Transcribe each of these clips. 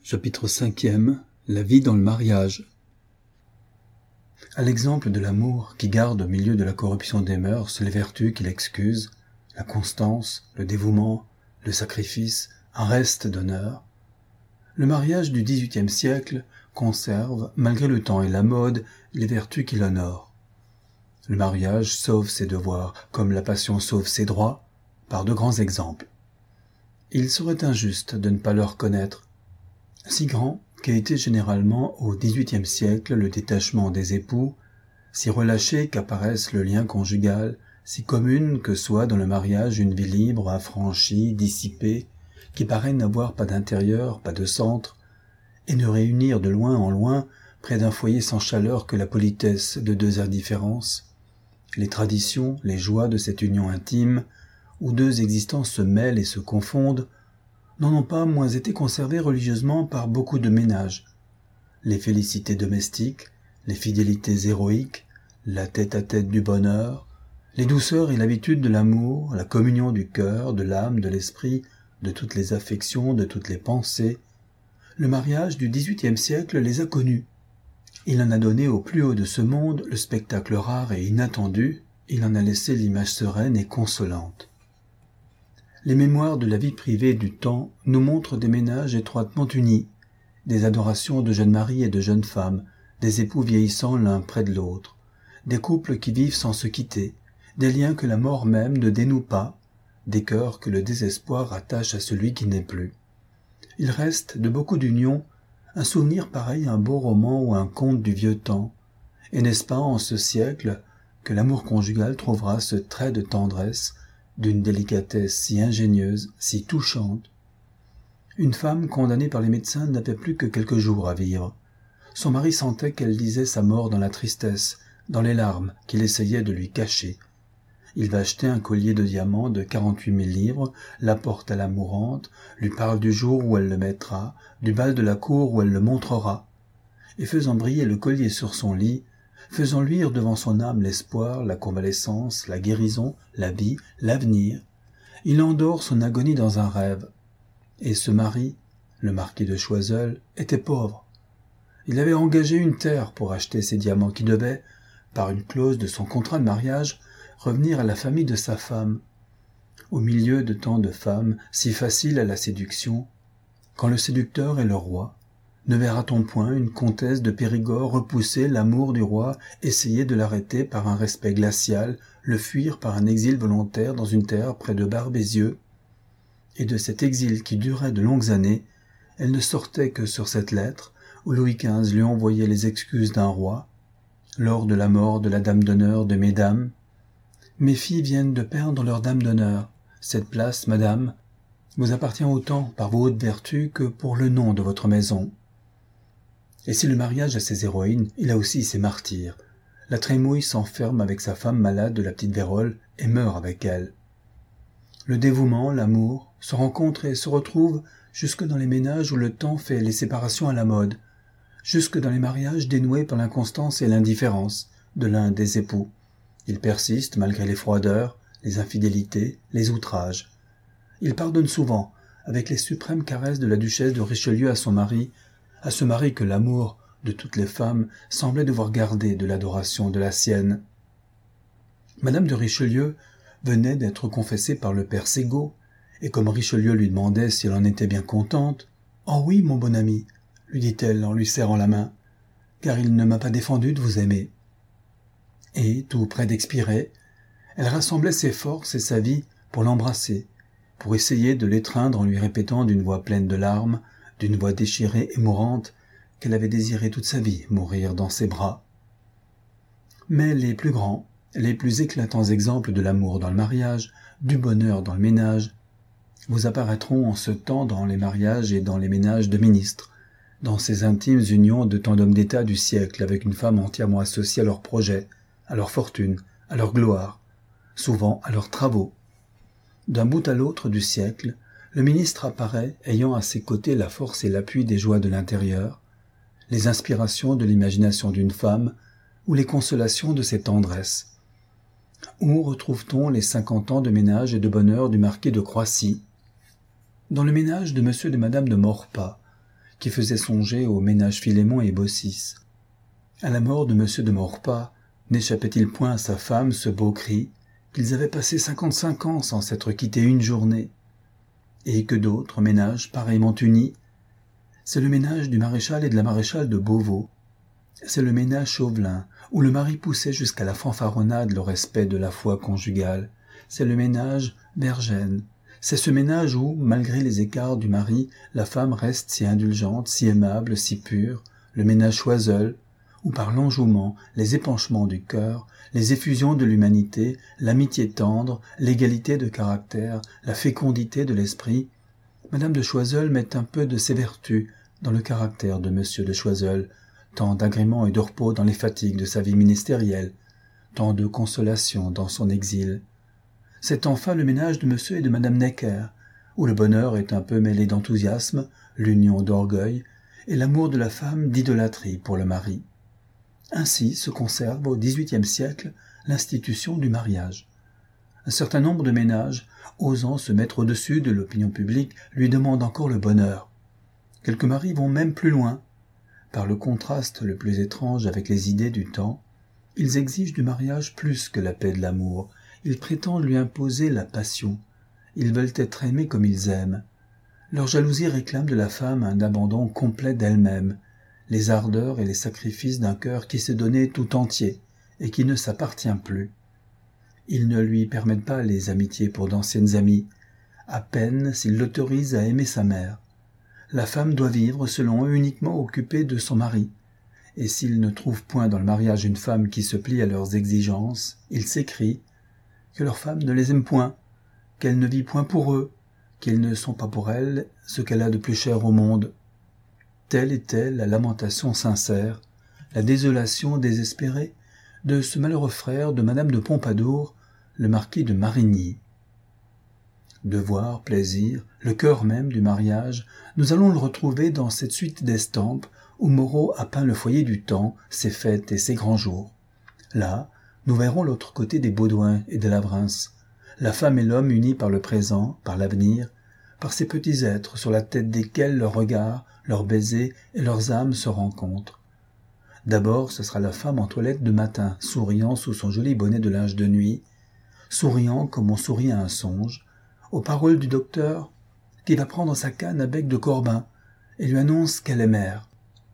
Chapitre 5e. La vie dans le mariage. À l'exemple de l'amour qui garde au milieu de la corruption des mœurs les vertus qui l'excusent, la constance, le dévouement, le sacrifice, un reste d'honneur, le mariage du XVIIIe siècle conserve, malgré le temps et la mode, les vertus qui l'honorent. Le mariage sauve ses devoirs, comme la passion sauve ses droits, par de grands exemples. Il serait injuste de ne pas le reconnaître, si grand qu'a été généralement au XVIIIe siècle le détachement des époux, si relâché qu'apparaisse le lien conjugal, si commune que soit dans le mariage une vie libre, affranchie, dissipée, qui paraît n'avoir pas d'intérieur, pas de centre, et ne réunir de loin en loin, près d'un foyer sans chaleur que la politesse de deux indifférences, les traditions, les joies de cette union intime, où deux existences se mêlent et se confondent, n'en ont pas moins été conservées religieusement par beaucoup de ménages. Les félicités domestiques, les fidélités héroïques, la tête-à-tête du bonheur, les douceurs et l'habitude de l'amour, la communion du cœur, de l'âme, de l'esprit, de toutes les affections, de toutes les pensées, le mariage du XVIIIe siècle les a connus. Il en a donné au plus haut de ce monde le spectacle rare et inattendu, il en a laissé l'image sereine et consolante. Les mémoires de la vie privée du temps nous montrent des ménages étroitement unis, des adorations de jeunes maris et de jeunes femmes, des époux vieillissant l'un près de l'autre, des couples qui vivent sans se quitter, des liens que la mort même ne dénoue pas, des cœurs que le désespoir attache à celui qui n'est plus. Il reste de beaucoup d'unions un souvenir pareil à un beau roman ou un conte du vieux temps, et n'est-ce pas en ce siècle que l'amour conjugal trouvera ce trait de tendresse, d'une délicatesse si ingénieuse, si touchante. Une femme condamnée par les médecins n'avait plus que quelques jours à vivre. Son mari sentait qu'elle lisait sa mort dans la tristesse, dans les larmes qu'il essayait de lui cacher. Il va acheter un collier de diamants de 48 000 livres, l'apporte à la mourante, lui parle du jour où elle le mettra, du bal de la cour où elle le montrera, et faisant briller le collier sur son lit, faisant luire devant son âme l'espoir, la convalescence, la guérison, la vie, l'avenir, il endort son agonie dans un rêve. Et ce mari, le marquis de Choiseul, était pauvre. Il avait engagé une terre pour acheter ces diamants qui devaient, par une clause de son contrat de mariage, revenir à la famille de sa femme. Au milieu de tant de femmes, si faciles à la séduction, quand le séducteur est le roi, ne verra-t-on point une comtesse de Périgord repousser l'amour du roi, essayer de l'arrêter par un respect glacial, le fuir par un exil volontaire dans une terre près de Barbézieux? Et de cet exil qui durait de longues années, elle ne sortait que sur cette lettre, où Louis XV lui envoyait les excuses d'un roi, lors de la mort de la dame d'honneur de mesdames. « Mes filles viennent de perdre leur dame d'honneur. Cette place, madame, vous appartient autant par vos hautes vertus que pour le nom de votre maison. » Et si le mariage a ses héroïnes, il a aussi ses martyrs. La Trémouille s'enferme avec sa femme malade de la petite vérole et meurt avec elle. Le dévouement, l'amour, se rencontrent et se retrouvent jusque dans les ménages où le temps fait les séparations à la mode, jusque dans les mariages dénoués par l'inconstance et l'indifférence de l'un des époux. Ils persistent malgré les froideurs, les infidélités, les outrages. Ils pardonnent souvent, avec les suprêmes caresses de la duchesse de Richelieu à son mari, à ce mari que l'amour de toutes les femmes semblait devoir garder de l'adoration de la sienne. Madame de Richelieu venait d'être confessée par le père Ségaud, et comme Richelieu lui demandait si elle en était bien contente, « Oh oui, mon bon ami, lui dit-elle en lui serrant la main, car il ne m'a pas défendu de vous aimer. » Et, tout près d'expirer, elle rassemblait ses forces et sa vie pour l'embrasser, pour essayer de l'étreindre en lui répétant d'une voix pleine de larmes, d'une voix déchirée et mourante, qu'elle avait désiré toute sa vie mourir dans ses bras. Mais les plus grands, les plus éclatants exemples de l'amour dans le mariage, du bonheur dans le ménage, vous apparaîtront en ce temps dans les mariages et dans les ménages de ministres, dans ces intimes unions de tant d'hommes d'État du siècle avec une femme entièrement associée à leurs projets, à leur fortune, à leur gloire, souvent à leurs travaux. D'un bout à l'autre du siècle, le ministre apparaît ayant à ses côtés la force et l'appui des joies de l'intérieur, les inspirations de l'imagination d'une femme ou les consolations de ses tendresses. Où retrouve-t-on les 50 ans de ménage et de bonheur du marquis de Croissy? Dans le ménage de monsieur et de madame de Maurepas, qui faisait songer au ménage Philémon et Baucis. À la mort de M. de Maurepas, n'échappait-il point à sa femme ce beau cri qu'ils avaient passé 55 ans sans s'être quittés une journée, et que d'autres ménages pareillement unis? C'est le ménage du maréchal et de la maréchale de Beauvau. C'est le ménage Chauvelin, où le mari poussait jusqu'à la fanfaronnade le respect de la foi conjugale. C'est le ménage Vergennes. C'est ce ménage où, malgré les écarts du mari, la femme reste si indulgente, si aimable, si pure, le ménage Choiseul, où par l'enjouement, les épanchements du cœur, les effusions de l'humanité, l'amitié tendre, l'égalité de caractère, la fécondité de l'esprit, Madame de Choiseul met un peu de ses vertus dans le caractère de Monsieur de Choiseul, tant d'agréments et de repos dans les fatigues de sa vie ministérielle, tant de consolation dans son exil. C'est enfin le ménage de Monsieur et de Madame Necker, où le bonheur est un peu mêlé d'enthousiasme, l'union d'orgueil, et l'amour de la femme d'idolâtrie pour le mari. Ainsi se conserve au XVIIIe siècle l'institution du mariage. Un certain nombre de ménages, osant se mettre au-dessus de l'opinion publique, lui demandent encore le bonheur. Quelques maris vont même plus loin. Par le contraste le plus étrange avec les idées du temps, ils exigent du mariage plus que la paix de l'amour. Ils prétendent lui imposer la passion. Ils veulent être aimés comme ils aiment. Leur jalousie réclame de la femme un abandon complet d'elle-même, les ardeurs et les sacrifices d'un cœur qui s'est donné tout entier et qui ne s'appartient plus. Ils ne lui permettent pas les amitiés pour d'anciennes amies, à peine s'ils l'autorisent à aimer sa mère. La femme doit vivre, selon eux, uniquement occupée de son mari, et s'ils ne trouvent point dans le mariage une femme qui se plie à leurs exigences, ils s'écrient que leur femme ne les aime point, qu'elle ne vit point pour eux, qu'ils ne sont pas pour elle ce qu'elle a de plus cher au monde. Telle est la lamentation sincère, la désolation désespérée de ce malheureux frère de Madame de Pompadour, le marquis de Marigny. Devoir, plaisir, le cœur même du mariage, nous allons le retrouver dans cette suite d'estampes où Moreau a peint le foyer du temps, ses fêtes et ses grands jours. Là, nous verrons l'autre côté des Baudouin et de Lavrins, la femme et l'homme unis par le présent, par l'avenir, par ces petits êtres sur la tête desquels leurs regards, leurs baisers et leurs âmes se rencontrent. D'abord, ce sera la femme en toilette de matin, souriant sous son joli bonnet de linge de nuit, souriant comme on sourit à un songe, aux paroles du docteur qui va prendre sa canne à bec de corbin et lui annonce qu'elle est mère.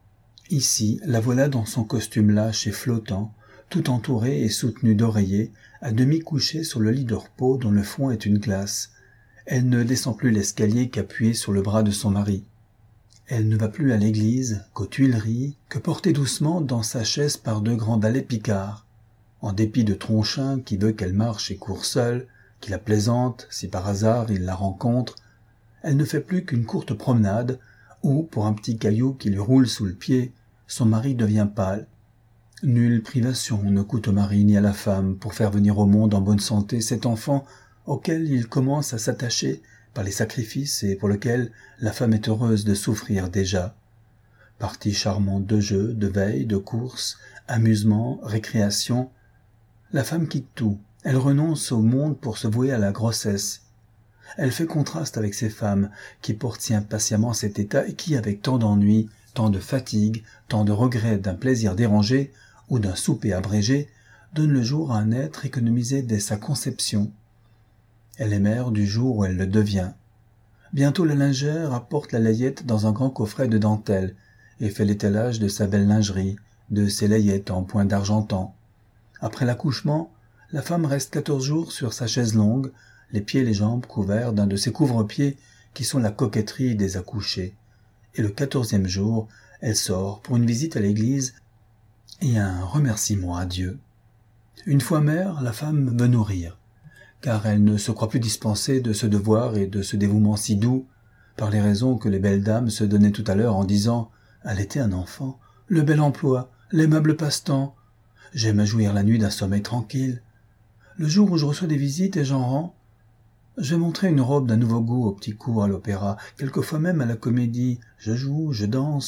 Ici, la voilà dans son costume lâche et flottant, tout entourée et soutenue d'oreillers, à demi couchée sur le lit de repos dont le fond est une glace. Elle ne descend plus l'escalier qu'appuyée sur le bras de son mari. Elle ne va plus à l'église, qu'aux Tuileries, que portée doucement dans sa chaise par deux grands valets picards. En dépit de Tronchin qui veut qu'elle marche et court seule, qui la plaisante si par hasard il la rencontre, elle ne fait plus qu'une courte promenade où, pour un petit caillou qui lui roule sous le pied, son mari devient pâle. Nulle privation ne coûte au mari ni à la femme pour faire venir au monde en bonne santé cet enfant auquel il commence à s'attacher par les sacrifices et pour lequel la femme est heureuse de souffrir déjà. Partie charmante de jeux, de veilles, de courses, amusements, récréations, la femme quitte tout. Elle renonce au monde pour se vouer à la grossesse. Elle fait contraste avec ces femmes qui portent si impatiemment cet état et qui, avec tant d'ennuis, tant de fatigue, tant de regrets d'un plaisir dérangé ou d'un souper abrégé, donnent le jour à un être économisé dès sa conception. Elle est mère du jour où elle le devient. Bientôt la lingère apporte la layette dans un grand coffret de dentelle et fait l'étalage de sa belle lingerie, de ses layettes en point d'argentan. Après l'accouchement, la femme reste 14 jours sur sa chaise longue, les pieds et les jambes couverts d'un de ces couvre-pieds qui sont la coquetterie des accouchés. Et le 14e jour, elle sort pour une visite à l'église et un remerciement à Dieu. Une fois mère, la femme veut nourrir, car elle ne se croit plus dispensée de ce devoir et de ce dévouement si doux, par les raisons que les belles dames se donnaient tout à l'heure en disant « allaiter un enfant, le bel emploi, l'aimable passe-temps, j'aime à jouir la nuit d'un sommeil tranquille. Le jour où je reçois des visites et j'en rends, je vais montrer une robe d'un nouveau goût au petit cours, à l'opéra, quelquefois même à la comédie, je joue, je danse. »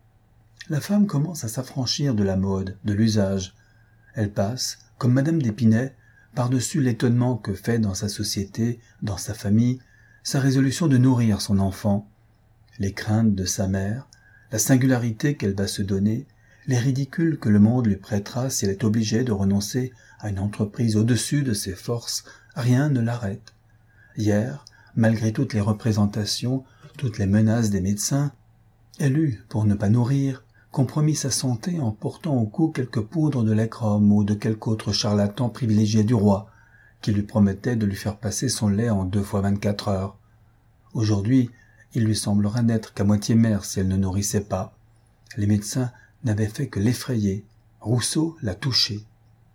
La femme commence à s'affranchir de la mode, de l'usage. Elle passe, comme Madame d'Épinay, par-dessus l'étonnement que fait dans sa société, dans sa famille, sa résolution de nourrir son enfant. les craintes de sa mère, la singularité qu'elle va se donner, les ridicules que le monde lui prêtera si elle est obligée de renoncer à une entreprise au-dessus de ses forces, rien ne l'arrête. Hier, malgré toutes les représentations, toutes les menaces des médecins, elle eut, pour ne pas nourrir, compromis sa santé en portant au cou quelques poudres de lait Chrome ou de quelque autre charlatan privilégié du roi, qui lui promettait de lui faire passer son lait en 2 fois 24 heures. Aujourd'hui, il lui semblerait n'être qu'à moitié mère si elle ne nourrissait pas. Les médecins n'avaient fait que l'effrayer. Rousseau l'a touchée.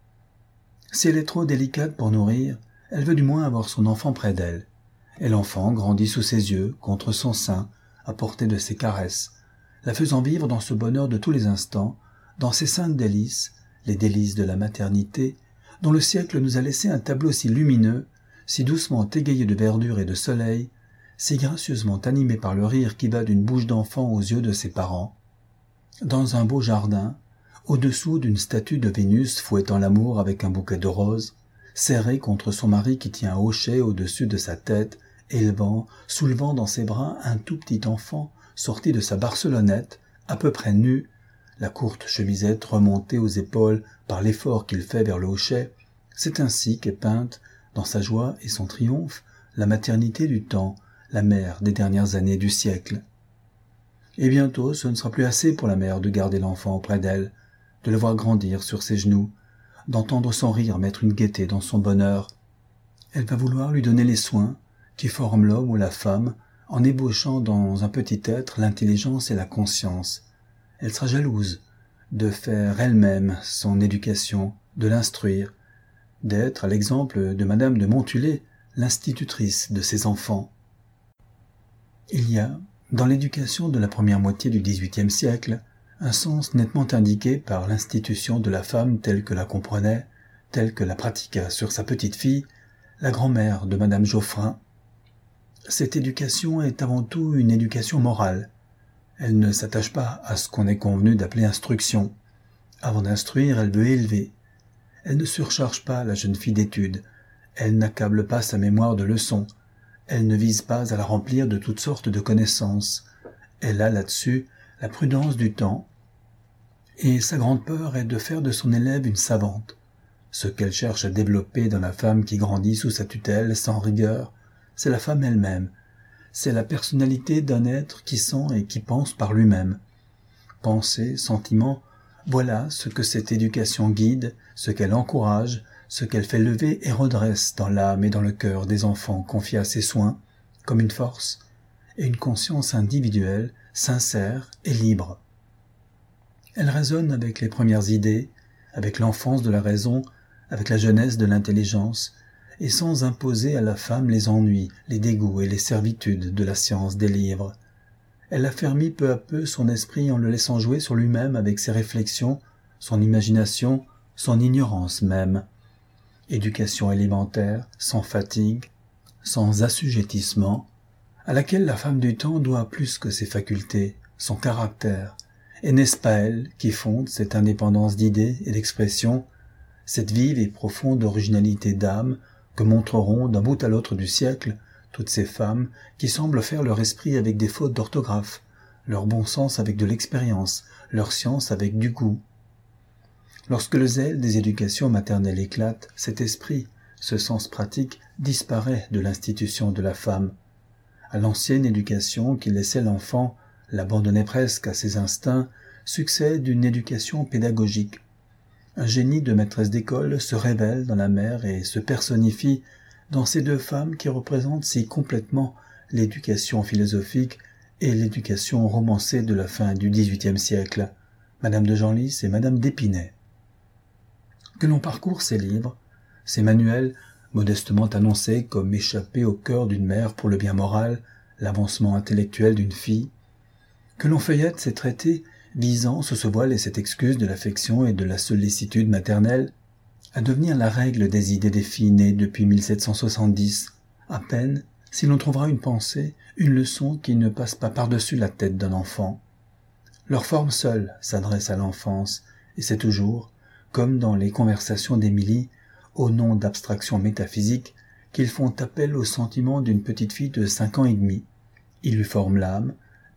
Si elle est trop délicate pour nourrir, elle veut du moins avoir son enfant près d'elle. Et l'enfant grandit sous ses yeux, contre son sein, à portée de ses caresses, la faisant vivre dans ce bonheur de tous les instants, dans ces saintes délices, les délices de la maternité, dont le siècle nous a laissé un tableau si lumineux, si doucement égayé de verdure et de soleil, si gracieusement animé par le rire qui va d'une bouche d'enfant aux yeux de ses parents. Dans un beau jardin, au-dessous d'une statue de Vénus fouettant l'amour avec un bouquet de roses, serrée contre son mari qui tient un hochet au-dessus de sa tête, élevant, soulevant dans ses bras un tout petit enfant sorti de sa barcelonnette, à peu près nu, la courte chemisette remontée aux épaules par l'effort qu'il fait vers le hochet, c'est ainsi qu'est peinte, dans sa joie et son triomphe, la maternité du temps, la mère des dernières années du siècle. Et bientôt, ce ne sera plus assez pour la mère de garder l'enfant auprès d'elle, de le voir grandir sur ses genoux, d'entendre son rire mettre une gaieté dans son bonheur. Elle va vouloir lui donner les soins qui forment l'homme ou la femme en ébauchant dans un petit être l'intelligence et la conscience. Elle sera jalouse de faire elle-même son éducation, de l'instruire, d'être, à l'exemple de Madame de Montulé, l'institutrice de ses enfants. Il y a, dans l'éducation de la première moitié du XVIIIe siècle, un sens nettement indiqué par l'institution de la femme telle que la comprenait, telle que la pratiqua sur sa petite-fille, la grand-mère de Madame Geoffrin. Cette éducation est avant tout une éducation morale. Elle ne s'attache pas à ce qu'on est convenu d'appeler instruction. Avant d'instruire, elle veut élever. Elle ne surcharge pas la jeune fille d'études. Elle n'accable pas sa mémoire de leçons. Elle ne vise pas à la remplir de toutes sortes de connaissances. Elle a là-dessus la prudence du temps. Et sa grande peur est de faire de son élève une savante. Ce qu'elle cherche à développer dans la femme qui grandit sous sa tutelle sans rigueur, c'est la femme elle-même. C'est la personnalité d'un être qui sent et qui pense par lui-même. Pensée, sentiment, voilà ce que cette éducation guide, ce qu'elle encourage, ce qu'elle fait lever et redresse dans l'âme et dans le cœur des enfants confiés à ses soins, comme une force et une conscience individuelle, sincère et libre. Elle résonne avec les premières idées, avec l'enfance de la raison, avec la jeunesse de l'intelligence, et sans imposer à la femme les ennuis, les dégoûts et les servitudes de la science des livres. Elle affermit peu à peu son esprit en le laissant jouer sur lui-même avec ses réflexions, son imagination, son ignorance même. Éducation élémentaire, sans fatigue, sans assujettissement, à laquelle la femme du temps doit plus que ses facultés, son caractère. Et n'est-ce pas elle qui fonde cette indépendance d'idées et d'expression, cette vive et profonde originalité d'âme que montreront d'un bout à l'autre du siècle toutes ces femmes qui semblent faire leur esprit avec des fautes d'orthographe, leur bon sens avec de l'expérience, leur science avec du goût. Lorsque le zèle des éducations maternelles éclate, cet esprit, ce sens pratique, disparaît de l'institution de la femme. À l'ancienne éducation qui laissait l'enfant, l'abandonnait presque à ses instincts, succède une éducation pédagogique. Un génie de maîtresse d'école se révèle dans la mère et se personnifie dans ces deux femmes qui représentent si complètement l'éducation philosophique et l'éducation romancée de la fin du XVIIIe siècle, Madame de Genlis et Madame d'Épinay. Que l'on parcourt ces livres, ces manuels modestement annoncés comme échappés au cœur d'une mère pour le bien moral, l'avancement intellectuel d'une fille, que l'on feuillette ces traités visant sous ce voile et cette excuse de l'affection et de la sollicitude maternelle à devenir la règle des idées des filles nées depuis 1770, à peine si l'on trouvera une pensée, une leçon qui ne passe pas par-dessus la tête d'un enfant. Leur forme seule s'adresse à l'enfance, et c'est toujours, comme dans les conversations d'Émilie, au nom d'abstraction métaphysique, qu'ils font appel aux sentiments d'une petite fille de 5 ans et demi. Ils lui forment l'âme,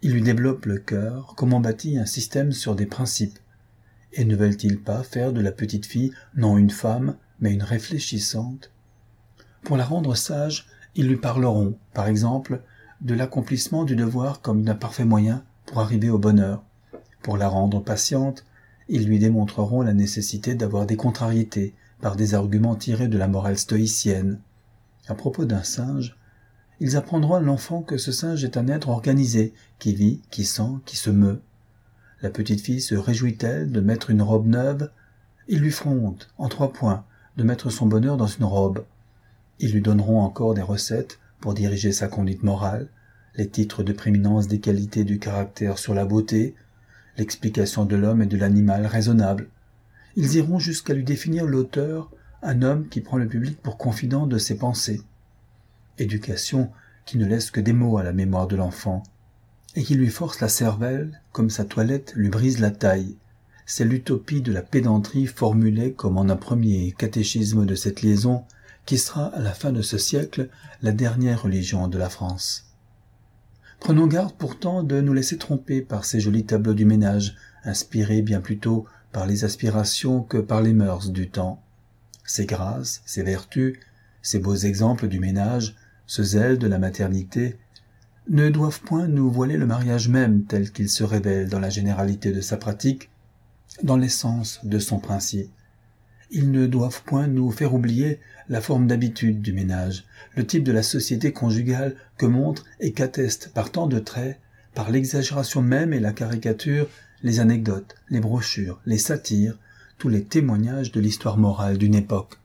Il lui développe le cœur, comme on bâtit un système sur des principes. Et ne veulent-ils pas faire de la petite fille non une femme, mais une réfléchissante? Pour la rendre sage, ils lui parleront, par exemple, de l'accomplissement du devoir comme d'un parfait moyen pour arriver au bonheur. Pour la rendre patiente, ils lui démontreront la nécessité d'avoir des contrariétés par des arguments tirés de la morale stoïcienne. À propos d'un singe, ils apprendront à l'enfant que ce singe est un être organisé, qui vit, qui sent, qui se meut. La petite fille se réjouit-elle de mettre une robe neuve? Ils lui feront honte, en 3 points, de mettre son bonheur dans une robe. Ils lui donneront encore des recettes pour diriger sa conduite morale, les titres de prééminence des qualités du caractère sur la beauté, l'explication de l'homme et de l'animal raisonnable. Ils iront jusqu'à lui définir l'auteur, un homme qui prend le public pour confident de ses pensées. Éducation qui ne laisse que des mots à la mémoire de l'enfant, et qui lui force la cervelle comme sa toilette lui brise la taille. C'est l'utopie de la pédanterie formulée comme en un premier catéchisme de cette liaison qui sera à la fin de ce siècle la dernière religion de la France. Prenons garde pourtant de nous laisser tromper par ces jolis tableaux du ménage, inspirés bien plutôt par les aspirations que par les mœurs du temps. Ces grâces, ces vertus, ces beaux exemples du ménage, ce zèle de la maternité, ne doivent point nous voiler le mariage même tel qu'il se révèle dans la généralité de sa pratique, dans l'essence de son principe. Ils ne doivent point nous faire oublier la forme d'habitude du ménage, le type de la société conjugale que montrent et qu'attestent par tant de traits, par l'exagération même et la caricature, les anecdotes, les brochures, les satires, tous les témoignages de l'histoire morale d'une époque.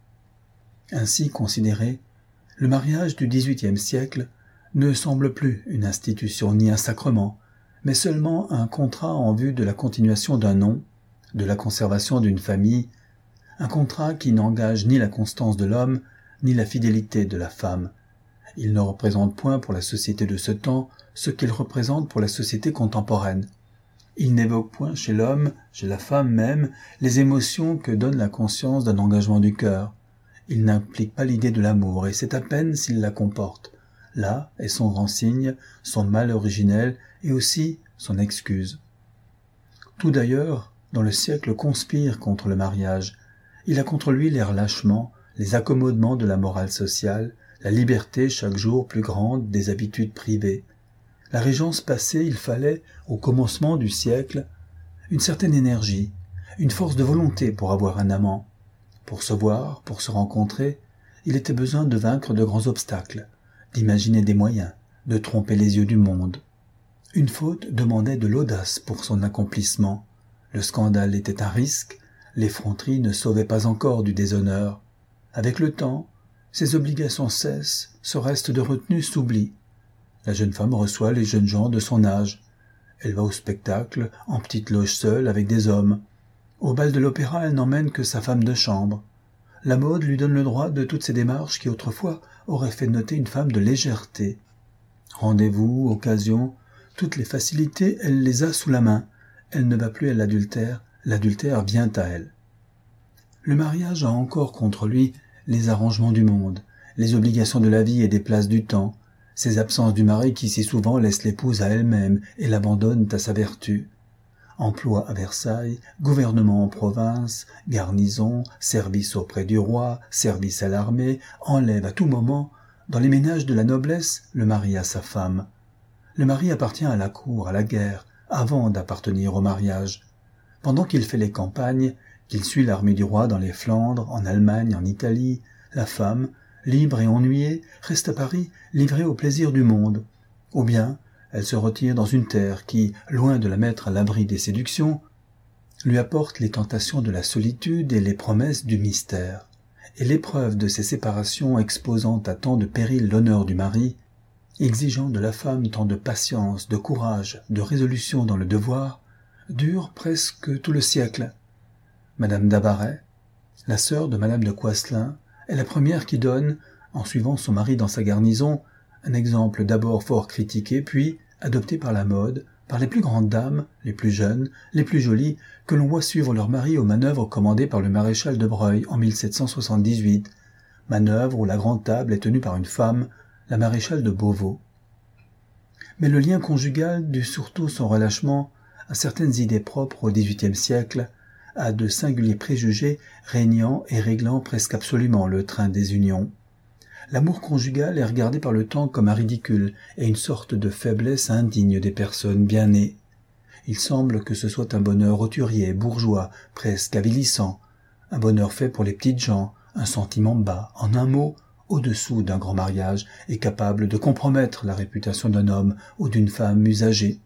Ainsi considéré, le mariage du XVIIIe siècle ne semble plus une institution ni un sacrement, mais seulement un contrat en vue de la continuation d'un nom, de la conservation d'une famille, un contrat qui n'engage ni la constance de l'homme, ni la fidélité de la femme. Il ne représente point pour la société de ce temps ce qu'il représente pour la société contemporaine. Il n'évoque point chez l'homme, chez la femme même, les émotions que donne la conscience d'un engagement du cœur. Il n'implique pas l'idée de l'amour, et c'est à peine s'il la comporte. Là est son grand signe, son mal originel, et aussi son excuse. Tout d'ailleurs, dans le siècle conspire contre le mariage. Il a contre lui les relâchements, les accommodements de la morale sociale, la liberté chaque jour plus grande des habitudes privées. La régence passée, il fallait, au commencement du siècle, une certaine énergie, une force de volonté pour avoir un amant. Pour se voir, pour se rencontrer, il était besoin de vaincre de grands obstacles, d'imaginer des moyens, de tromper les yeux du monde. Une faute demandait de l'audace pour son accomplissement. Le scandale était un risque, l'effronterie ne sauvait pas encore du déshonneur. Avec le temps, ses obligations cessent, ce reste de retenue s'oublie. La jeune femme reçoit les jeunes gens de son âge. Elle va au spectacle, en petite loge seule, avec des hommes. Au bal de l'opéra, elle n'emmène que sa femme de chambre. La mode lui donne le droit de toutes ces démarches qui autrefois auraient fait noter une femme de légèreté. Rendez-vous, occasion, toutes les facilités, elle les a sous la main. Elle ne va plus à l'adultère vient à elle. Le mariage a encore contre lui les arrangements du monde, les obligations de la vie et des places du temps, ces absences du mari qui si souvent laissent l'épouse à elle-même et l'abandonnent à sa vertu. Emploi à Versailles, gouvernement en province, garnison, service auprès du roi, service à l'armée, enlève à tout moment, dans les ménages de la noblesse, le mari à sa femme. Le mari appartient à la cour, à la guerre, avant d'appartenir au mariage. Pendant qu'il fait les campagnes, qu'il suit l'armée du roi dans les Flandres, en Allemagne, en Italie, la femme, libre et ennuyée, reste à Paris, livrée au plaisir du monde. Ou bien, elle se retire dans une terre qui, loin de la mettre à l'abri des séductions, lui apporte les tentations de la solitude et les promesses du mystère. Et l'épreuve de ces séparations exposant à tant de périls l'honneur du mari, exigeant de la femme tant de patience, de courage, de résolution dans le devoir, dure presque tout le siècle. Madame d'Abaret, la sœur de Madame de Coislin, est la première qui donne, en suivant son mari dans sa garnison, un exemple d'abord fort critiqué, puis adopté par la mode, par les plus grandes dames, les plus jeunes, les plus jolies, que l'on voit suivre leur mari aux manœuvres commandées par le maréchal de Broglie en 1778, manœuvre où la grande table est tenue par une femme, la maréchale de Beauvau. Mais le lien conjugal dut surtout son relâchement à certaines idées propres au XVIIIe siècle, à de singuliers préjugés régnant et réglant presque absolument le train des unions. L'amour conjugal est regardé par le temps comme un ridicule et une sorte de faiblesse indigne des personnes bien nées. Il semble que ce soit un bonheur roturier, bourgeois, presque avilissant, un bonheur fait pour les petites gens, un sentiment bas, en un mot, au-dessous d'un grand mariage et capable de compromettre la réputation d'un homme ou d'une femme usagée.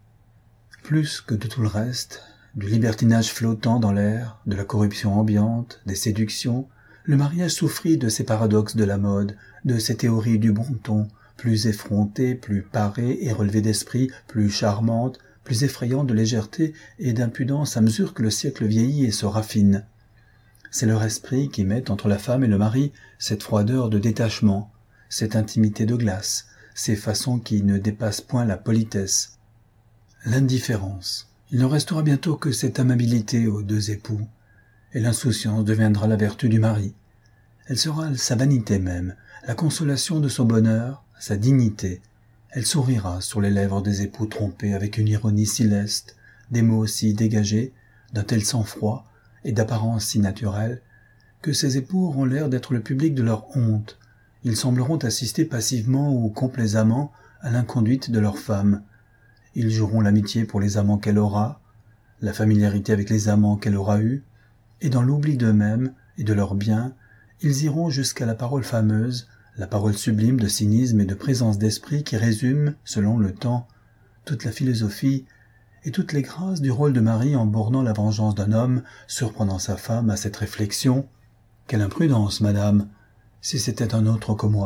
Plus que de tout le reste, du libertinage flottant dans l'air, de la corruption ambiante, des séductions, le mariage souffrit de ces paradoxes de la mode, de ces théories du bon ton, plus effrontées, plus parées et relevées d'esprit, plus charmantes, plus effrayantes de légèreté et d'impudence à mesure que le siècle vieillit et se raffine. C'est leur esprit qui met entre la femme et le mari cette froideur de détachement, cette intimité de glace, ces façons qui ne dépassent point la politesse. L'indifférence. Il ne restera bientôt que cette amabilité aux deux époux, et l'insouciance deviendra la vertu du mari. Elle sera sa vanité même, la consolation de son bonheur, sa dignité. Elle sourira sur les lèvres des époux trompés avec une ironie si leste, des mots si dégagés, d'un tel sang-froid et d'apparence si naturelle, que ces époux auront l'air d'être le public de leur honte. Ils sembleront assister passivement ou complaisamment à l'inconduite de leur femme. Ils joueront l'amitié pour les amants qu'elle aura, la familiarité avec les amants qu'elle aura eus, et dans l'oubli d'eux-mêmes et de leurs biens, ils iront jusqu'à la parole fameuse, la parole sublime de cynisme et de présence d'esprit qui résume, selon le temps, toute la philosophie et toutes les grâces du rôle de mari en bornant la vengeance d'un homme, surprenant sa femme à cette réflexion. « Quelle imprudence, madame, si c'était un autre que moi !»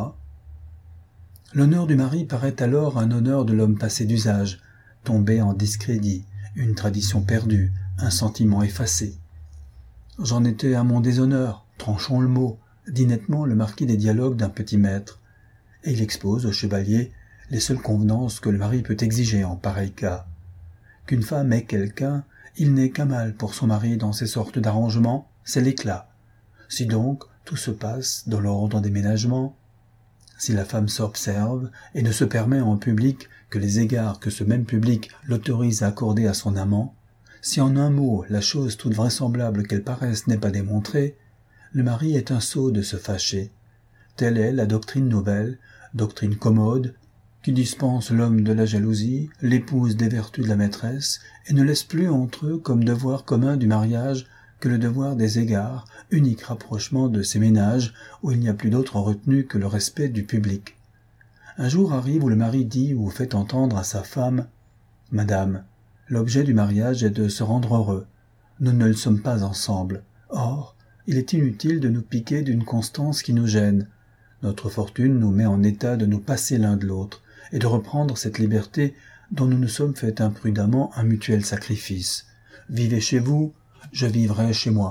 L'honneur du mari paraît alors un honneur de l'homme passé d'usage, tombé en discrédit, une tradition perdue, un sentiment effacé. « J'en étais à mon déshonneur, tranchons le mot », dit nettement le marquis des dialogues d'un petit maître, et il expose au chevalier les seules convenances que le mari peut exiger en pareil cas. Qu'une femme ait quelqu'un, il n'est qu'un mal pour son mari dans ces sortes d'arrangements, c'est l'éclat. Si donc tout se passe dans l'ordre des ménagements, si la femme s'observe et ne se permet en public que les égards que ce même public l'autorise à accorder à son amant, si en un mot la chose toute vraisemblable qu'elle paraisse n'est pas démontrée, le mari est un sot de se fâcher. Telle est la doctrine nouvelle, doctrine commode, qui dispense l'homme de la jalousie, l'épouse des vertus de la maîtresse, et ne laisse plus entre eux comme devoir commun du mariage que le devoir des égards, unique rapprochement de ces ménages où il n'y a plus d'autre retenue que le respect du public. Un jour arrive où le mari dit ou fait entendre à sa femme « Madame, l'objet du mariage est de se rendre heureux. Nous ne le sommes pas ensemble. Or, il est inutile de nous piquer d'une constance qui nous gêne. Notre fortune nous met en état de nous passer l'un de l'autre et de reprendre cette liberté dont nous nous sommes fait imprudemment un mutuel sacrifice. Vivez chez vous, je vivrai chez moi. »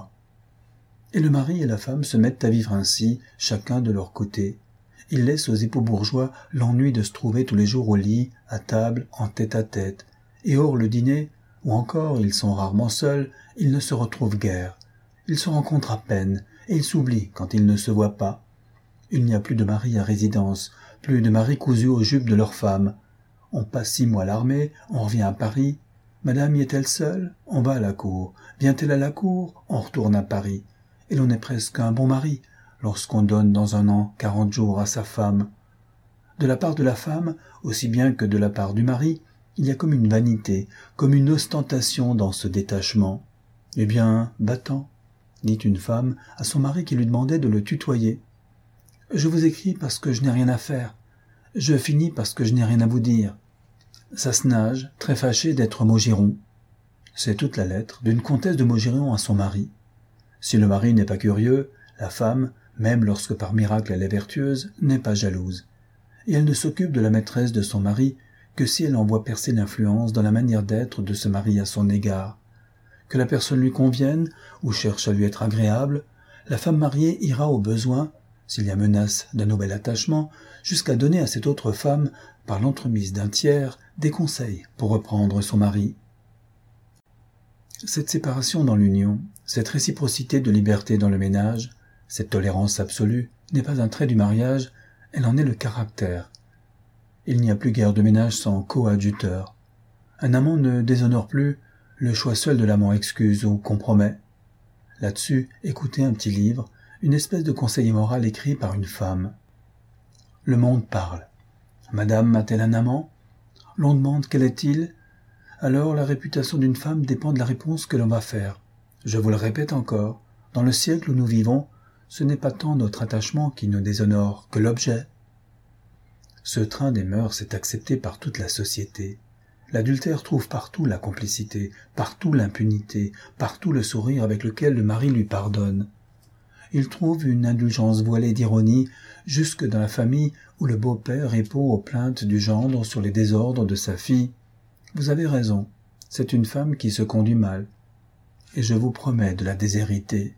Et le mari et la femme se mettent à vivre ainsi, chacun de leur côté. Ils laissent aux époux bourgeois l'ennui de se trouver tous les jours au lit, à table, en tête-à-tête. Et hors le dîner, ou encore ils sont rarement seuls, ils ne se retrouvent guère. Ils se rencontrent à peine, et ils s'oublient quand ils ne se voient pas. Il n'y a plus de mari à résidence, plus de maris cousus aux jupes de leurs femmes. On passe 6 mois à l'armée, on revient à Paris. Madame y est-elle seule? On va à la cour. Vient-elle à la cour? On retourne à Paris. Et l'on est presque un bon mari, lorsqu'on donne dans un an 40 jours à sa femme. De la part de la femme, aussi bien que de la part du mari, il y a comme une vanité, comme une ostentation dans ce détachement. « Eh bien, va-t'en », dit une femme à son mari qui lui demandait de le tutoyer. « Je vous écris parce que je n'ai rien à faire. Je finis parce que je n'ai rien à vous dire. » Sassenage, très fâché d'être Maugiron. C'est toute la lettre d'une comtesse de Maugiron à son mari. Si le mari n'est pas curieux, la femme, même lorsque par miracle elle est vertueuse, n'est pas jalouse. Et elle ne s'occupe de la maîtresse de son mari que si elle en voit percer l'influence dans la manière d'être de ce mari à son égard. Que la personne lui convienne ou cherche à lui être agréable, la femme mariée ira au besoin, s'il y a menace d'un nouvel attachement, jusqu'à donner à cette autre femme, par l'entremise d'un tiers, des conseils pour reprendre son mari. Cette séparation dans l'union, cette réciprocité de liberté dans le ménage, cette tolérance absolue, n'est pas un trait du mariage, elle en est le caractère. Il n'y a plus guère de ménage sans coadjuteur. Un amant ne déshonore plus, le choix seul de l'amant excuse ou compromet. Là-dessus, écoutez un petit livre, une espèce de conseiller moral écrit par une femme. Le monde parle. Madame a-t-elle un amant? L'on demande quel est-il? Alors la réputation d'une femme dépend de la réponse que l'on va faire. Je vous le répète encore, dans le siècle où nous vivons, ce n'est pas tant notre attachement qui nous déshonore que l'objet. Ce train des mœurs est accepté par toute la société. L'adultère trouve partout la complicité, partout l'impunité, partout le sourire avec lequel le mari lui pardonne. Il trouve une indulgence voilée d'ironie jusque dans la famille où le beau-père répond aux plaintes du gendre sur les désordres de sa fille. Vous avez raison, c'est une femme qui se conduit mal, et je vous promets de la déshériter.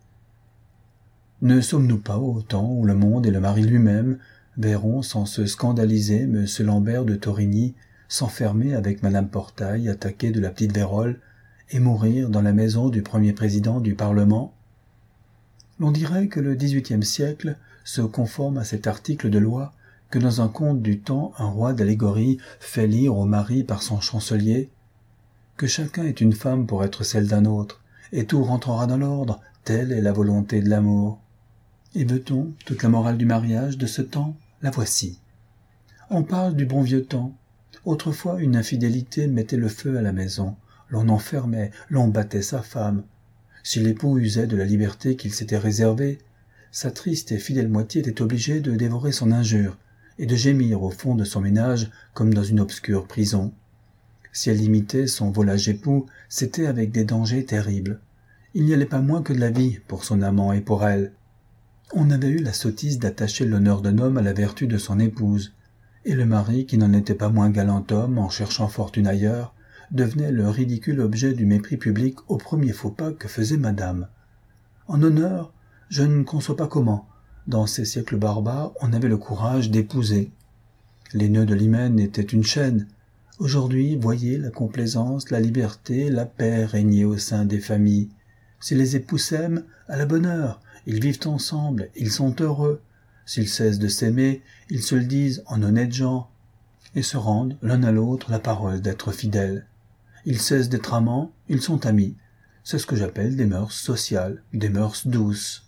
Ne sommes-nous pas au temps où le monde et le mari lui-même verront sans se scandaliser M. Lambert de Torigny s'enfermer avec Madame Portail attaquée de la petite vérole et mourir dans la maison du premier président du Parlement? L'on dirait que le XVIIIe siècle se conforme à cet article de loi que dans un conte du temps un roi d'allégorie fait lire au mari par son chancelier, que chacun est une femme pour être celle d'un autre, et tout rentrera dans l'ordre, telle est la volonté de l'amour. Et veut-on toute la morale du mariage de ce temps? La voici. On parle du bon vieux temps. Autrefois, une infidélité mettait le feu à la maison, l'on enfermait, l'on battait sa femme. Si l'époux usait de la liberté qu'il s'était réservée, sa triste et fidèle moitié était obligée de dévorer son injure et de gémir au fond de son ménage comme dans une obscure prison. Si elle imitait son volage époux, c'était avec des dangers terribles. Il n'y allait pas moins que de la vie pour son amant et pour elle. On avait eu la sottise d'attacher l'honneur d'un homme à la vertu de son épouse, et le mari, qui n'en était pas moins galant homme en cherchant fortune ailleurs, devenait le ridicule objet du mépris public au premier faux pas que faisait madame. En honneur, je ne conçois pas comment, dans ces siècles barbares, on avait le courage d'épouser. Les nœuds de l'hymen étaient une chaîne. Aujourd'hui, voyez la complaisance, la liberté, la paix régner au sein des familles. Si les époux s'aiment, à la bonne heure, ils vivent ensemble, ils sont heureux. S'ils cessent de s'aimer, ils se le disent en honnêtes gens, et se rendent l'un à l'autre la parole d'être fidèles. Ils cessent d'être amants, ils sont amis. C'est ce que j'appelle des mœurs sociales, des mœurs douces.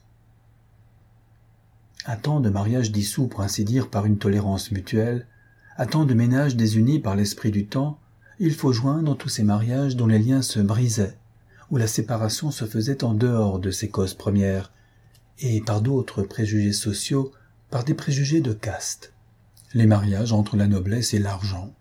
À tant de mariages dissous pour ainsi dire par une tolérance mutuelle, à tant de ménages désunis par l'esprit du temps, il faut joindre tous ces mariages dont les liens se brisaient, où la séparation se faisait en dehors de ces causes premières, et par d'autres préjugés sociaux, par des préjugés de caste. Les mariages entre la noblesse et l'argent.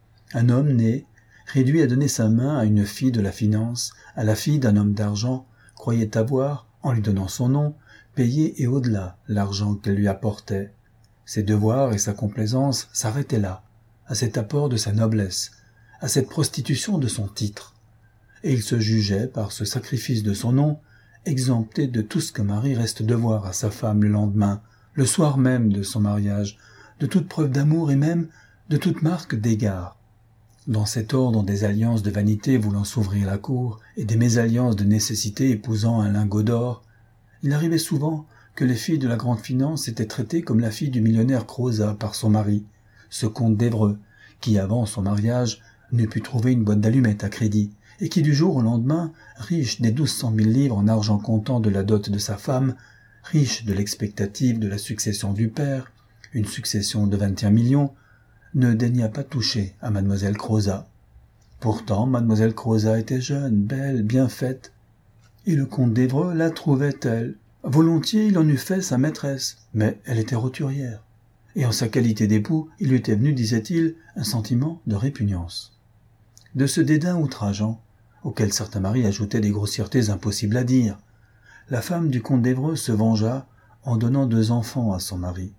Un homme né, réduit à donner sa main à une fille de la finance, à la fille d'un homme d'argent, croyait avoir, en lui donnant son nom, payé et au-delà l'argent qu'elle lui apportait. Ses devoirs et sa complaisance s'arrêtaient là, à cet apport de sa noblesse, à cette prostitution de son titre. Et il se jugeait, par ce sacrifice de son nom, exempté de tout ce qu'un mari reste devoir à sa femme le lendemain, le soir même de son mariage, de toute preuve d'amour et même de toute marque d'égard. Dans cet ordre des alliances de vanité voulant s'ouvrir la cour et des mésalliances de nécessité épousant un lingot d'or, il arrivait souvent que les filles de la grande finance étaient traitées comme la fille du millionnaire Crozat par son mari, ce comte d'Évreux, qui avant son mariage n'eût pu trouver une boîte d'allumettes à crédit, et qui du jour au lendemain, riche des 1200 000 livres en argent comptant de la dot de sa femme, riche de l'expectative de la succession du père, une succession de 21 millions, ne daigna pas toucher à mademoiselle Crozat. Pourtant, mademoiselle Crozat était jeune, belle, bien faite, et le comte d'Évreux la trouvait telle. Volontiers il en eût fait sa maîtresse, mais elle était roturière, et en sa qualité d'époux, il lui était venu, disait-il, un sentiment de répugnance. De ce dédain outrageant, auquel certains maris ajoutaient des grossièretés impossibles à dire, la femme du comte d'Évreux se vengea en donnant 2 enfants à son mari.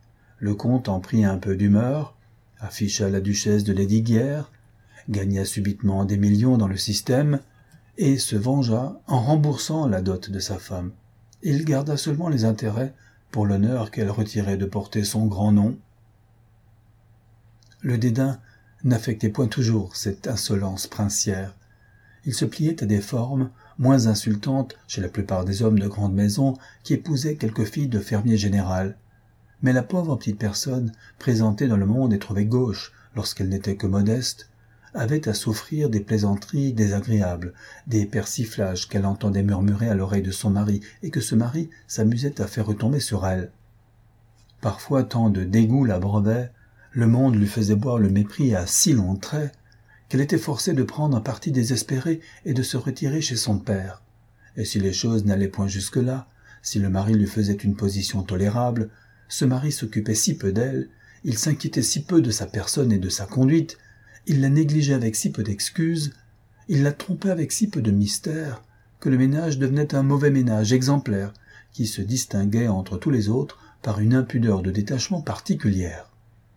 Le comte en prit un peu d'humeur, afficha la duchesse de Lesdiguières, gagna subitement des millions dans le système, et se vengea en remboursant la dot de sa femme. Il garda seulement les intérêts pour l'honneur qu'elle retirait de porter son grand nom. Le dédain n'affectait point toujours cette insolence princière. Il se pliait à des formes moins insultantes chez la plupart des hommes de grande maison qui épousaient quelques filles de fermier général. Mais la pauvre petite personne, présentée dans le monde et trouvée gauche lorsqu'elle n'était que modeste, avait à souffrir des plaisanteries désagréables, des persiflages qu'elle entendait murmurer à l'oreille de son mari et que ce mari s'amusait à faire retomber sur elle. Parfois tant de dégoût l'abreuvait, le monde lui faisait boire le mépris à si longs traits, qu'elle était forcée de prendre un parti désespéré et de se retirer chez son père. Et si les choses n'allaient point jusque-là, si le mari lui faisait une position tolérable, ce mari s'occupait si peu d'elle, il s'inquiétait si peu de sa personne et de sa conduite, il la négligeait avec si peu d'excuses, il la trompait avec si peu de mystère, que le ménage devenait un mauvais ménage exemplaire, qui se distinguait entre tous les autres par une impudeur de détachement particulière.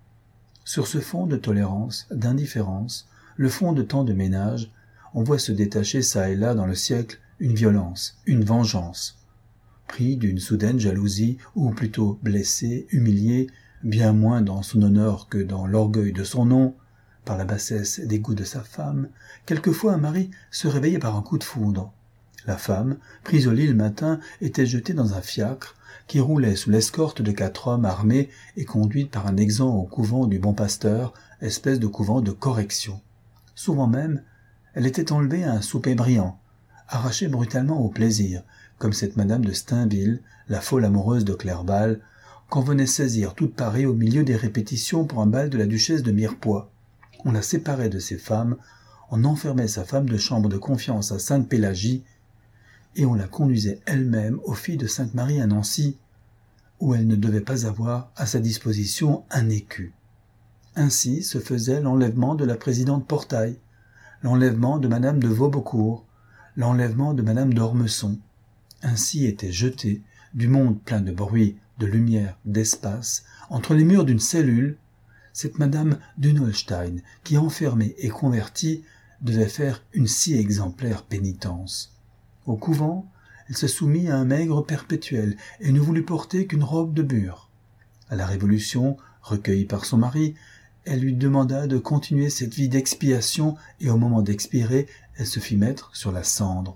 Sur ce fond de tolérance, d'indifférence, le fond de tant de ménage, on voit se détacher çà et là dans le siècle une violence, une vengeance. Pris d'une soudaine jalousie, ou plutôt blessé, humilié, bien moins dans son honneur que dans l'orgueil de son nom, par la bassesse des goûts de sa femme, quelquefois un mari se réveillait par un coup de foudre. La femme, prise au lit le matin, était jetée dans un fiacre qui roulait sous l'escorte de 4 hommes armés et conduite par un exempt au couvent du Bon Pasteur, espèce de couvent de correction. Souvent même, elle était enlevée à un souper brillant, arrachée brutalement au plaisir, comme cette madame de Stainville, la folle amoureuse de Clerval, qu'on venait saisir toute Paris au milieu des répétitions pour un bal de la duchesse de Mirepoix. On la séparait de ses femmes, on enfermait sa femme de chambre de confiance à Sainte-Pélagie, et on la conduisait elle-même aux filles de Sainte-Marie à Nancy, où elle ne devait pas avoir à sa disposition un écu. Ainsi se faisait l'enlèvement de la présidente Portail, l'enlèvement de madame de Vaubecourt, l'enlèvement de madame d'Ormesson. Ainsi était jeté, du monde plein de bruit, de lumière, d'espace, entre les murs d'une cellule, cette madame d'Unolstein, qui, enfermée et convertie, devait faire une si exemplaire pénitence. Au couvent, elle se soumit à un maigre perpétuel et ne voulut porter qu'une robe de bure. À la Révolution, recueillie par son mari, elle lui demanda de continuer cette vie d'expiation et au moment d'expirer, elle se fit mettre sur la cendre.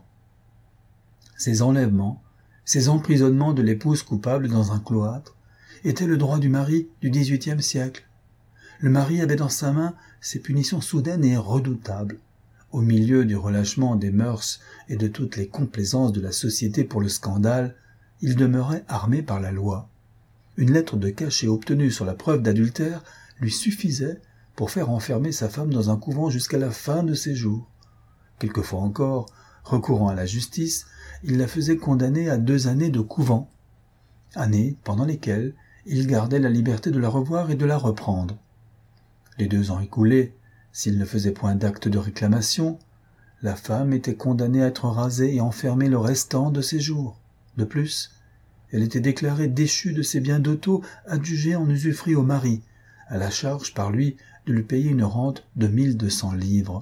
Ces enlèvements, ces emprisonnements de l'épouse coupable dans un cloître, étaient le droit du mari du XVIIIe siècle. Le mari avait dans sa main ces punitions soudaines et redoutables. Au milieu du relâchement des mœurs et de toutes les complaisances de la société pour le scandale, il demeurait armé par la loi. Une lettre de cachet obtenue sur la preuve d'adultère lui suffisait pour faire enfermer sa femme dans un couvent jusqu'à la fin de ses jours. Quelquefois encore, recourant à la justice, il la faisait condamner à 2 années de couvent, années pendant lesquelles il gardait la liberté de la revoir et de la reprendre. Les 2 ans écoulés, s'il ne faisait point d'acte de réclamation, la femme était condamnée à être rasée et enfermée le restant de ses jours. De plus, elle était déclarée déchue de ses biens d'auto, adjugée en usufruit au mari, à la charge par lui de lui payer une rente de 1200 livres.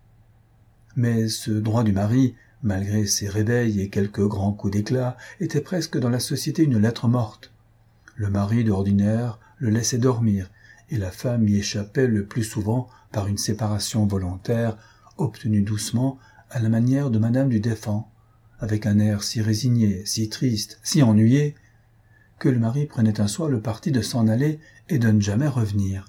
Mais ce droit du mari, malgré ses réveils et quelques grands coups d'éclat, était presque dans la société une lettre morte. Le mari, d'ordinaire, le laissait dormir, et la femme y échappait le plus souvent par une séparation volontaire, obtenue doucement à la manière de madame du Défend, avec un air si résigné, si triste, si ennuyé, que le mari prenait un soir le parti de s'en aller et de ne jamais revenir.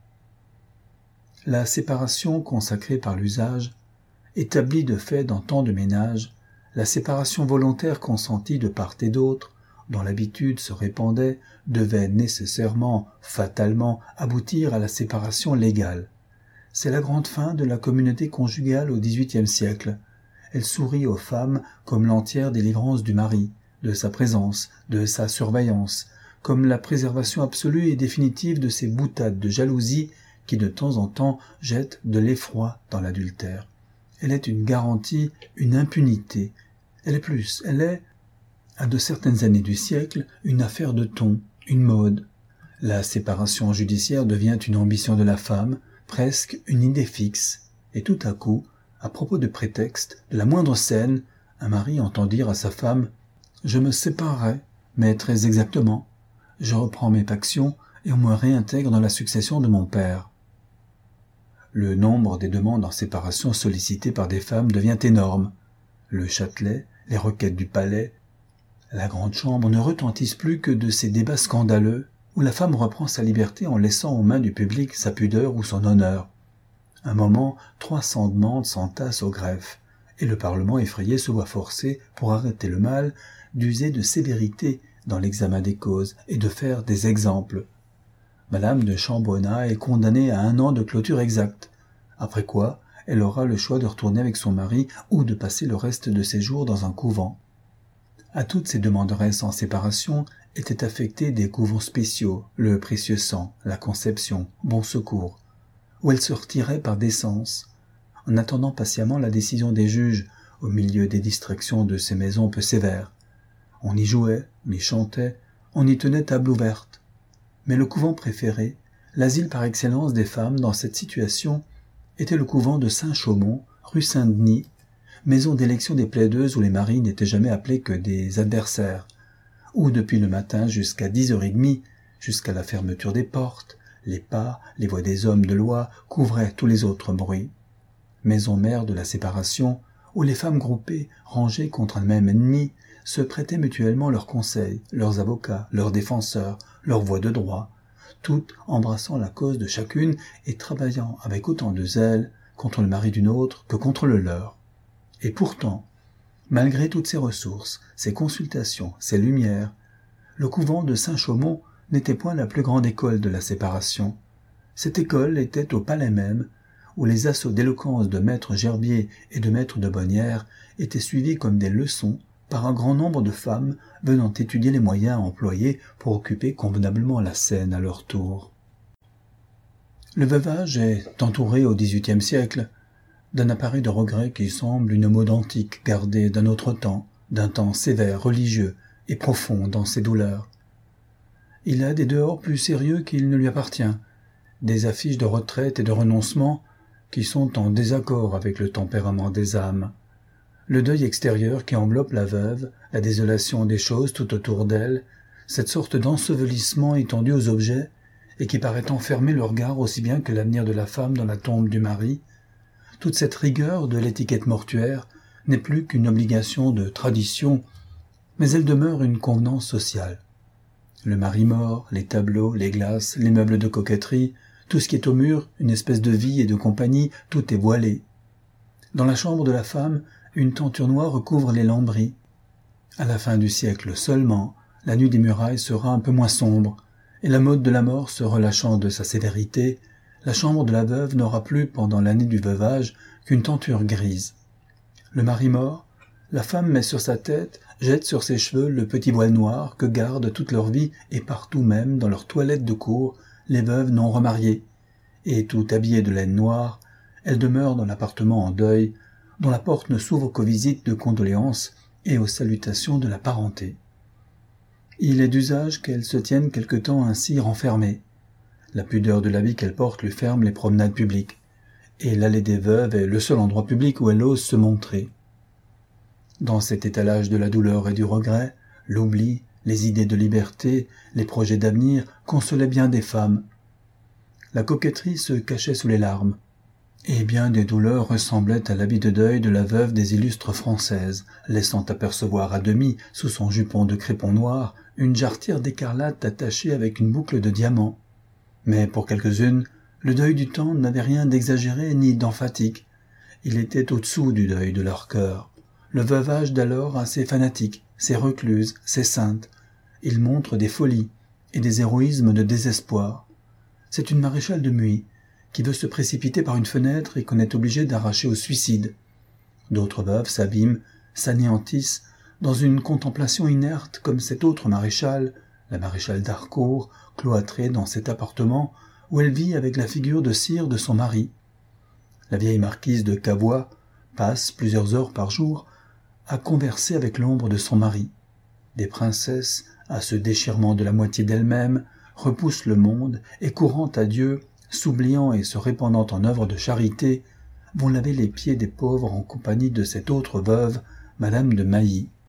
La séparation consacrée par l'usage, établie de fait dans tant de ménages, la séparation volontaire consentie de part et d'autre, dont l'habitude se répandait, devait nécessairement, fatalement, aboutir à la séparation légale. C'est la grande fin de la communauté conjugale au XVIIIe siècle. Elle sourit aux femmes comme l'entière délivrance du mari, de sa présence, de sa surveillance, comme la préservation absolue et définitive de ces boutades de jalousie qui de temps en temps jettent de l'effroi dans l'adultère. Elle est une garantie, une impunité. Elle est plus, elle est, à de certaines années du siècle, une affaire de ton, une mode. La séparation judiciaire devient une ambition de la femme, presque une idée fixe, et tout à coup, à propos de prétexte, de la moindre scène, un mari entend dire à sa femme « Je me séparerai, mais très exactement. Je reprends mes pactions et on me réintègre dans la succession de mon père. » Le nombre des demandes en séparation sollicitées par des femmes devient énorme. Le Châtelet, les requêtes du palais, la grande chambre ne retentissent plus que de ces débats scandaleux. où la femme reprend sa liberté en laissant aux mains du public sa pudeur ou son honneur. Un moment, 300 demandes s'entassent au greffe, et le Parlement effrayé se voit forcé, pour arrêter le mal, d'user de sévérité dans l'examen des causes et de faire des exemples. Madame de Chambrenas est condamnée à 1 an de clôture exacte, après quoi elle aura le choix de retourner avec son mari ou de passer le reste de ses jours dans un couvent. À toutes ces demanderesses en séparation étaient affectés des couvents spéciaux, le Précieux Sang, la Conception, Bon Secours, où elles se retiraient par décence, en attendant patiemment la décision des juges, au milieu des distractions de ces maisons peu sévères. On y jouait, on y chantait, on y tenait table ouverte. Mais le couvent préféré, l'asile par excellence des femmes dans cette situation, était le couvent de Saint-Chaumont, rue Saint-Denis, maison d'élection des plaideuses où les maris n'étaient jamais appelés que des adversaires, où depuis le matin jusqu'à 10h30, jusqu'à la fermeture des portes, les pas, les voix des hommes de loi couvraient tous les autres bruits. Maison mère de la séparation, où les femmes groupées, rangées contre un même ennemi, se prêtaient mutuellement leurs conseils, leurs avocats, leurs défenseurs, leurs voix de droit, toutes embrassant la cause de chacune et travaillant avec autant de zèle contre le mari d'une autre que contre le leur. Et pourtant, malgré toutes ces ressources, ces consultations, ces lumières, le couvent de Saint-Chaumont n'était point la plus grande école de la séparation. Cette école était au palais même, où les assauts d'éloquence de maître Gerbier et de maître de Bonnières étaient suivis comme des leçons par un grand nombre de femmes venant étudier les moyens à employer pour occuper convenablement la scène à leur tour. Le veuvage est entouré au XVIIIe siècle d'un appareil de regret qui semble une mode antique gardée d'un autre temps, d'un temps sévère, religieux et profond dans ses douleurs. Il a des dehors plus sérieux qu'il ne lui appartient, des affiches de retraite et de renoncement qui sont en désaccord avec le tempérament des âmes. Le deuil extérieur qui enveloppe la veuve, la désolation des choses tout autour d'elle, cette sorte d'ensevelissement étendu aux objets et qui paraît enfermer le regard aussi bien que l'avenir de la femme dans la tombe du mari, toute cette rigueur de l'étiquette mortuaire n'est plus qu'une obligation de tradition, mais elle demeure une convenance sociale. Le mari mort, les tableaux, les glaces, les meubles de coquetterie, tout ce qui est au mur, une espèce de vie et de compagnie, tout est voilé. Dans la chambre de la femme, une tenture noire recouvre les lambris. À la fin du siècle seulement, la nuit des murailles sera un peu moins sombre, et la mode de la mort se relâchant de sa sévérité, la chambre de la veuve n'aura plus, pendant l'année du veuvage, qu'une tenture grise. Le mari mort, la femme met sur sa tête, jette sur ses cheveux le petit voile noir que gardent toute leur vie et partout même dans leur toilette de cour les veuves non remariées, et tout habillées de laine noire, elles demeurent dans l'appartement en deuil, dont la porte ne s'ouvre qu'aux visites de condoléances et aux salutations de la parenté. Il est d'usage qu'elles se tiennent quelque temps ainsi renfermées. La pudeur de l'habit qu'elles portent lui ferme les promenades publiques, et l'allée des veuves est le seul endroit public où elle ose se montrer. Dans cet étalage de la douleur et du regret, l'oubli, les idées de liberté, les projets d'avenir consolaient bien des femmes. La coquetterie se cachait sous les larmes, et bien des douleurs ressemblaient à l'habit de deuil de la veuve des illustres françaises, laissant apercevoir à demi, sous son jupon de crépon noir, une jarretière d'écarlate attachée avec une boucle de diamants. Mais pour quelques-unes, le deuil du temps n'avait rien d'exagéré ni d'emphatique. Il était au-dessous du deuil de leur cœur. Le veuvage d'alors a ses fanatiques, ses recluses, ses saintes. Il montre des folies et des héroïsmes de désespoir. C'est une maréchale de Muy, qui veut se précipiter par une fenêtre et qu'on est obligé d'arracher au suicide. D'autres veuves s'abîment, s'anéantissent, dans une contemplation inerte comme cette autre maréchale, la maréchale d'Harcourt, cloîtrée dans cet appartement où elle vit avec la figure de cire de son mari. La vieille marquise de Cavois passe plusieurs heures par jour à converser avec l'ombre de son mari. Des princesses, à ce déchirement de la moitié d'elles-mêmes, repoussent le monde et courant à Dieu, s'oubliant et se répandant en œuvres de charité, vont laver les pieds des pauvres en compagnie de cette autre veuve, Madame de Mailly.